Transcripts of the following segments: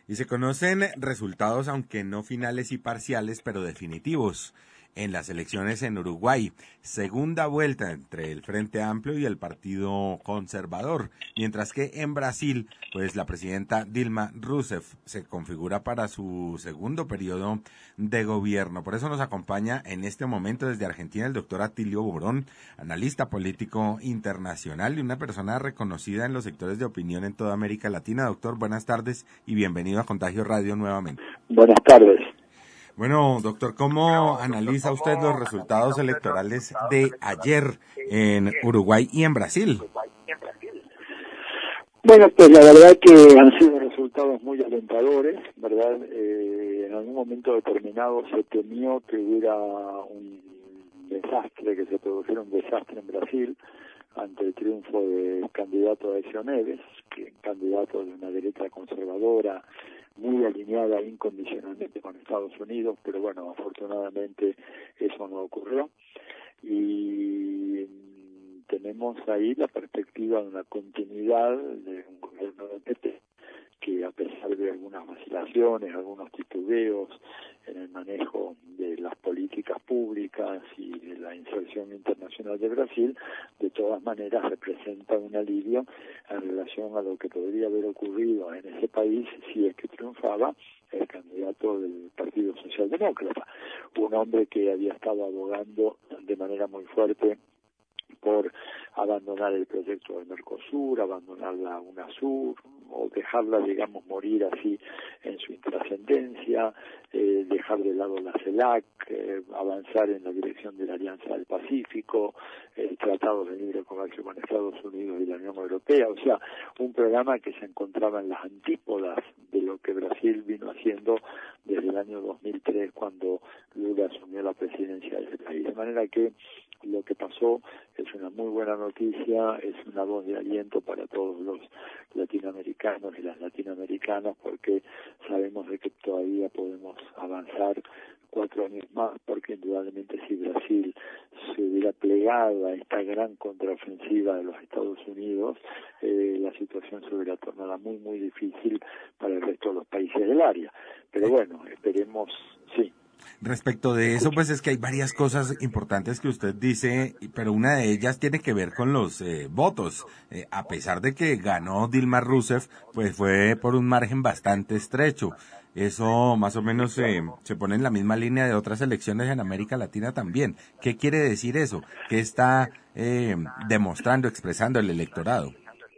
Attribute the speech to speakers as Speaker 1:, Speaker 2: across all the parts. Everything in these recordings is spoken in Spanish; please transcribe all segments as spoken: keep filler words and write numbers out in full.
Speaker 1: Y se conocen resultados, aunque no finales y parciales, pero definitivos, en las elecciones en Uruguay. Segunda vuelta entre el Frente Amplio y el Partido Conservador. Mientras que en Brasil, pues la presidenta Dilma Rousseff se configura para su segundo periodo de gobierno. Por eso nos acompaña en este momento desde Argentina el doctor Atilio Borón, analista político internacional y una persona reconocida en los sectores de opinión en toda América Latina. Doctor, buenas tardes y bienvenido a Contagio Radio nuevamente.
Speaker 2: Buenas tardes.
Speaker 1: Bueno, doctor, ¿cómo analiza usted los resultados electorales de ayer en Uruguay y en Brasil?
Speaker 2: Bueno, pues la verdad que han sido resultados muy alentadores, ¿verdad? Eh, en algún momento determinado se temió que hubiera un desastre, que se produjera un desastre en Brasil ante el triunfo del candidato Aécio Neves, que candidato de una derecha conservadora, muy alineada incondicionalmente con Estados Unidos, pero bueno, afortunadamente eso no ocurrió. Y tenemos ahí la perspectiva de una continuidad de un gobierno de P T, que a pesar de algunas vacilaciones, algunos titubeos en el manejo de las políticas públicas y de la inserción internacional de Brasil, de todas maneras representa un alivio en relación a lo que podría haber ocurrido en ese país si es que triunfaba el candidato del Partido Socialdemócrata, un hombre que había estado abogando de manera muy fuerte por abandonar el proyecto del Mercosur, abandonar la UNASUR, o dejarla, digamos, morir así en su intrascendencia, eh, dejar de lado la CELAC, eh, avanzar en la dirección de la Alianza del Pacífico, el Tratado de Libre Comercio con Estados Unidos y la Unión Europea, o sea, un programa que se encontraba en las antípodas de lo que Brasil vino haciendo desde el año dos mil tres, cuando Lula asumió la presidencia de ese país. De manera que lo que pasó es una muy buena noticia, es una voz de aliento para todos los latinoamericanos y las latinoamericanas, porque sabemos de que todavía podemos avanzar cuatro años más, porque indudablemente si Brasil se hubiera plegado a esta gran contraofensiva de los Estados Unidos, eh, la situación se hubiera tornado muy, muy difícil para el resto de los países del área. Pero bueno, esperemos, sí.
Speaker 1: Respecto de eso, pues es que hay varias cosas importantes que usted dice, pero una de ellas tiene que ver con los eh, votos. Eh, a pesar de que ganó Dilma Rousseff, pues fue por un margen bastante estrecho. Eso más o menos eh, se pone en la misma línea de otras elecciones en América Latina también. ¿Qué quiere decir eso? ¿Qué está eh, demostrando, expresando el electorado?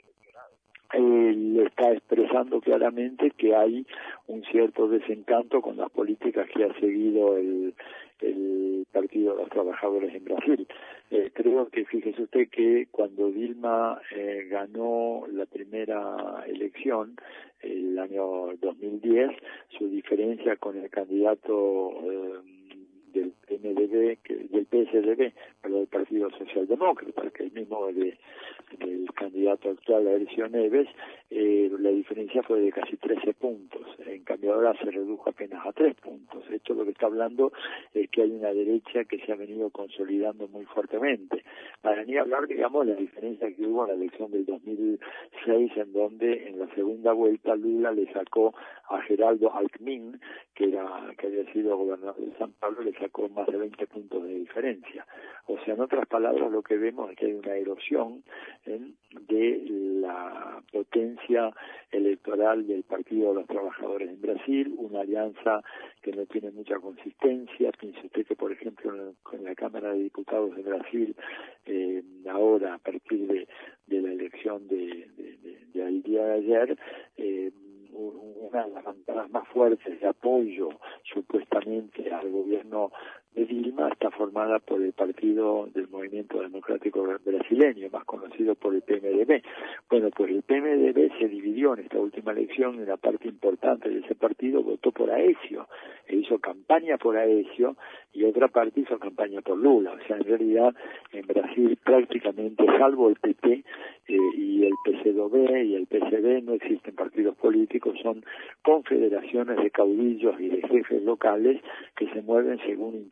Speaker 2: Él está expresando claramente que hay un cierto desencanto con las políticas que ha seguido el, el Partido de los Trabajadores en Brasil. Eh, creo que, fíjese usted que cuando Dilma eh, ganó la primera elección, el año dos mil diez, su diferencia con el candidato eh, del P M D B, que, del P S D B, pero del Partido Socialdemócrata, que es el mismo de, del candidato actual, Aécio Neves, eh, la diferencia fue de casi trece puntos. En cambio ahora se redujo apenas a tres puntos. Esto lo que está hablando es que hay una derecha que se ha venido consolidando muy fuertemente. Para ni hablar, digamos, de la diferencia que hubo en la elección del dos mil seis, en donde en la segunda vuelta Lula le sacó a Geraldo Alckmin, que era que había sido gobernador de San Pablo, le sacó más de veinte puntos de diferencia. O sea, en otras palabras, lo que vemos es que hay una erosión ¿eh? de la potencia electoral del Partido de los Trabajadores en Brasil, una alianza que no tiene mucha consistencia. Piense usted que, por ejemplo, en la Cámara de Diputados de Brasil, eh, ahora, a partir de, de la elección de, de, de, de el día de ayer, eh, una de las bancadas más fuertes de apoyo supuestamente al gobierno de Dilma está formada por el Partido del Movimiento Democrático Brasileño, más conocido por el P M D B. Bueno, pues el P M D B se dividió en esta última elección y una parte importante de ese partido votó por Aécio, e hizo campaña por Aécio, y otra parte hizo campaña por Lula. O sea, en realidad en Brasil prácticamente, salvo el P T eh, y el P C do B y el P C D, no existen partidos políticos, son confederaciones de caudillos y de jefes locales que se mueven según intereses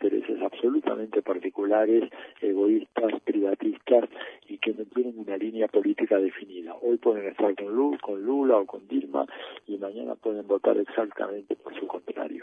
Speaker 2: intereses absolutamente particulares, egoístas, privatistas y que no tienen una línea política definida. Hoy pueden estar con Lula, con Lula o con Dilma y mañana pueden votar exactamente por su contrario.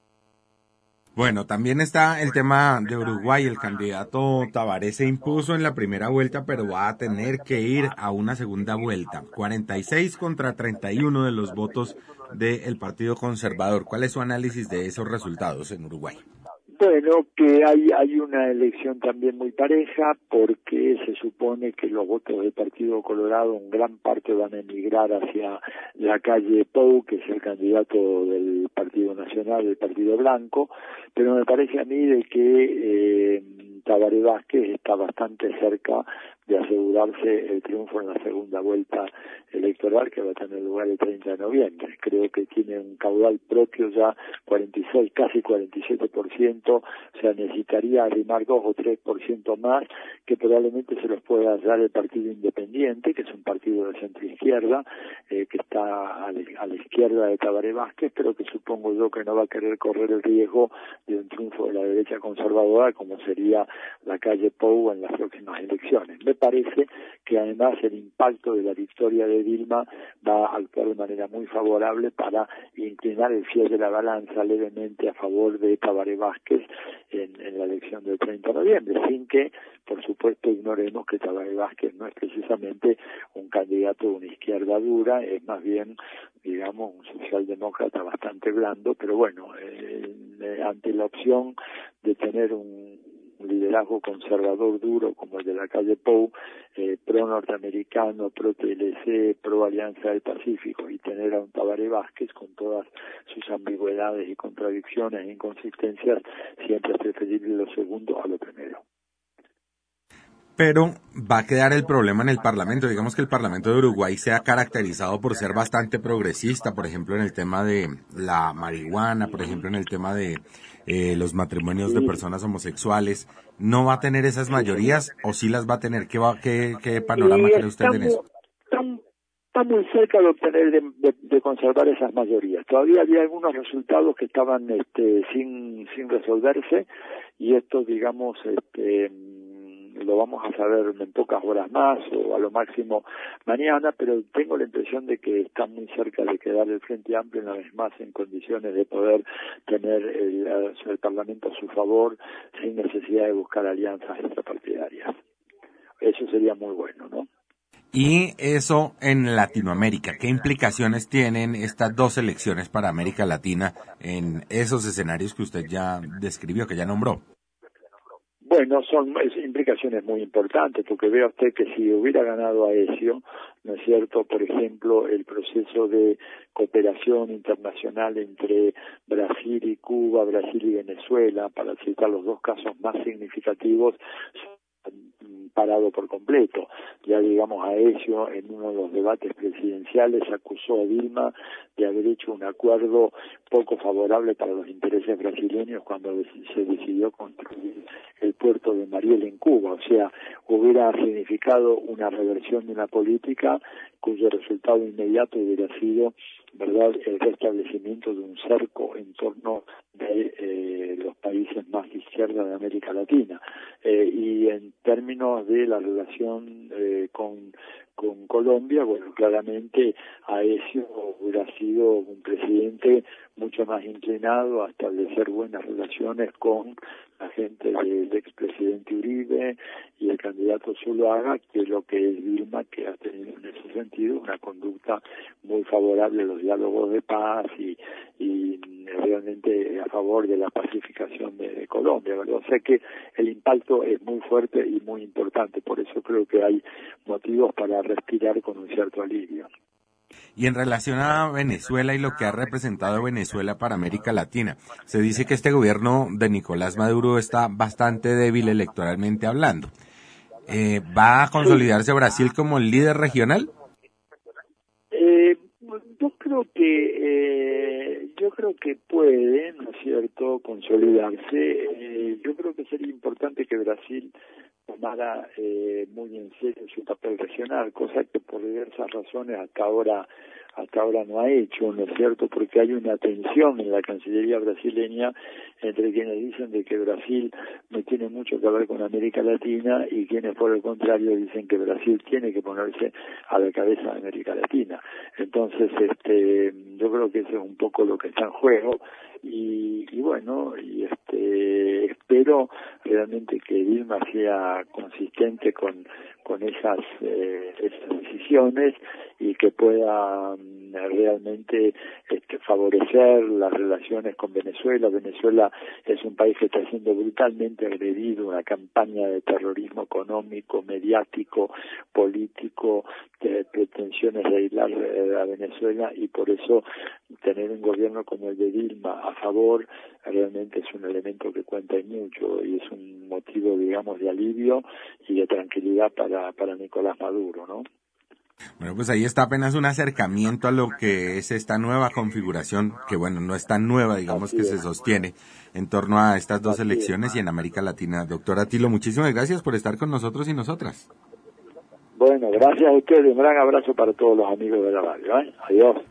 Speaker 1: Bueno, también está el tema de Uruguay. El candidato Tabaré se impuso en la primera vuelta, pero va a tener que ir a una segunda vuelta. cuarenta y seis contra treinta y uno de los votos del Partido Conservador. ¿Cuál es su análisis de esos resultados en Uruguay?
Speaker 2: Bueno, que hay hay una elección también muy pareja porque se supone que los votos del Partido Colorado en gran parte van a emigrar hacia la calle Pou, que es el candidato del Partido Nacional, del Partido Blanco, pero me parece a mí de que eh, Tabaré Vázquez está bastante cerca de asegurarse el triunfo en la segunda vuelta electoral que va a tener lugar el treinta de noviembre. Creo que tiene un caudal propio ya cuarenta y seis, casi cuarenta y siete por ciento, o sea, necesitaría arrimar dos o tres por ciento más, que probablemente se los pueda dar el Partido Independiente, que es un partido de centro-izquierda, eh, que está a la, a la izquierda de Tabaré Vázquez, pero que supongo yo que no va a querer correr el riesgo de un triunfo de la derecha conservadora, como sería la calle Pou en las próximas elecciones. Me parece que además el impacto de la victoria de Dilma va a actuar de manera muy favorable para inclinar el fiel de la balanza levemente a favor de Tabaré Vázquez en, en la elección del treinta de noviembre, sin que, por supuesto, ignoremos que Tabaré Vázquez no es precisamente un candidato de una izquierda dura, es más bien, digamos, un socialdemócrata bastante blando, pero bueno, eh, ante la opción de tener un un liderazgo conservador duro como el de la calle Pou, eh, pro-norteamericano, pro-T L C, pro-Alianza del Pacífico, y tener a un Tabaré Vázquez con todas sus ambigüedades y contradicciones e inconsistencias, siempre es preferible lo segundo a lo primero.
Speaker 1: Pero va a quedar el problema en el Parlamento. Digamos que el Parlamento de Uruguay se ha caracterizado por ser bastante progresista, por ejemplo, en el tema de la marihuana, por ejemplo, en el tema de eh, los matrimonios de personas homosexuales. ¿No va a tener esas mayorías o sí las va a tener? ¿Qué, va, qué, qué panorama cree usted en eso?
Speaker 2: Está muy cerca de obtener, de, de, de conservar esas mayorías. Todavía había algunos resultados que estaban este, sin, sin resolverse y esto, digamos, este, lo vamos a saber en pocas horas más o a lo máximo mañana, pero tengo la impresión de que está muy cerca de quedar el Frente Amplio una vez más en condiciones de poder tener el, el Parlamento a su favor sin necesidad de buscar alianzas extrapartidarias. Eso sería muy bueno, ¿no?
Speaker 1: Y eso en Latinoamérica, ¿qué implicaciones tienen estas dos elecciones para América Latina en esos escenarios que usted ya describió, que ya nombró?
Speaker 2: Bueno, son implicaciones muy importantes, porque vea usted que si hubiera ganado Aécio, ¿no es cierto?, por ejemplo, el proceso de cooperación internacional entre Brasil y Cuba, Brasil y Venezuela, para citar los dos casos más significativos, parado por completo. Ya digamos, Aécio en uno de los debates presidenciales acusó a Dilma de haber hecho un acuerdo poco favorable para los intereses brasileños cuando se decidió construir el puerto de Mariel en Cuba. O sea, hubiera significado una reversión de una política cuyo resultado inmediato hubiera sido, verdad, el restablecimiento de un cerco en torno de eh, los países más de izquierda de América Latina. Eh, y en términos de la relación eh, con con Colombia, bueno, claramente Aécio hubiera sido un presidente mucho más inclinado a establecer buenas relaciones con la gente del expresidente Uribe y el candidato Zuluaga, que es lo que es Dilma, que ha tenido en ese sentido una conducta muy favorable a los diálogos de paz y, y realmente a favor de la pacificación de, de Colombia, ¿verdad? O sea que el impacto es muy fuerte y muy importante, por eso creo que hay motivos para respirar con un cierto alivio.
Speaker 1: Y en relación a Venezuela y lo que ha representado Venezuela para América Latina, se dice que este gobierno de Nicolás Maduro está bastante débil electoralmente hablando. Eh, ¿Va a consolidarse Brasil como el líder regional?
Speaker 2: Eh, yo creo que eh, yo creo que puede, ¿no es cierto?, consolidarse. Eh, yo creo que sería importante que Brasil tomara eh, muy en serio su papel regional, cosa que por diversas razones hasta ahora hasta ahora no ha hecho, ¿no es cierto? Porque hay una tensión en la Cancillería brasileña entre quienes dicen de que Brasil no tiene mucho que ver con América Latina y quienes por el contrario dicen que Brasil tiene que ponerse a la cabeza de América Latina. Entonces, este, yo creo que eso es un poco lo que está en juego y, y bueno, y este, espero realmente que Dilma sea consistente con con esas eh, esas decisiones y que pueda um, realmente este, favorecer las relaciones con Venezuela. Venezuela es un país que está siendo brutalmente agredido, una campaña de terrorismo económico, mediático, político, de pretensiones de aislar a Venezuela, y por eso tener un gobierno como el de Dilma a favor realmente es un elemento que cuenta y mucho, y es un motivo, digamos, de alivio y de tranquilidad para, para Nicolás Maduro, ¿no?
Speaker 1: Bueno, pues ahí está apenas un acercamiento a lo que es esta nueva configuración, que bueno, no es tan nueva, digamos,
Speaker 2: Así
Speaker 1: que
Speaker 2: es.
Speaker 1: se sostiene en torno a estas dos
Speaker 2: Así
Speaker 1: elecciones
Speaker 2: es.
Speaker 1: y en América Latina. Doctor Atilo, muchísimas gracias por estar con nosotros y nosotras.
Speaker 2: Bueno, gracias a ustedes, un gran abrazo para todos los amigos de la radio, ¿eh? Adiós.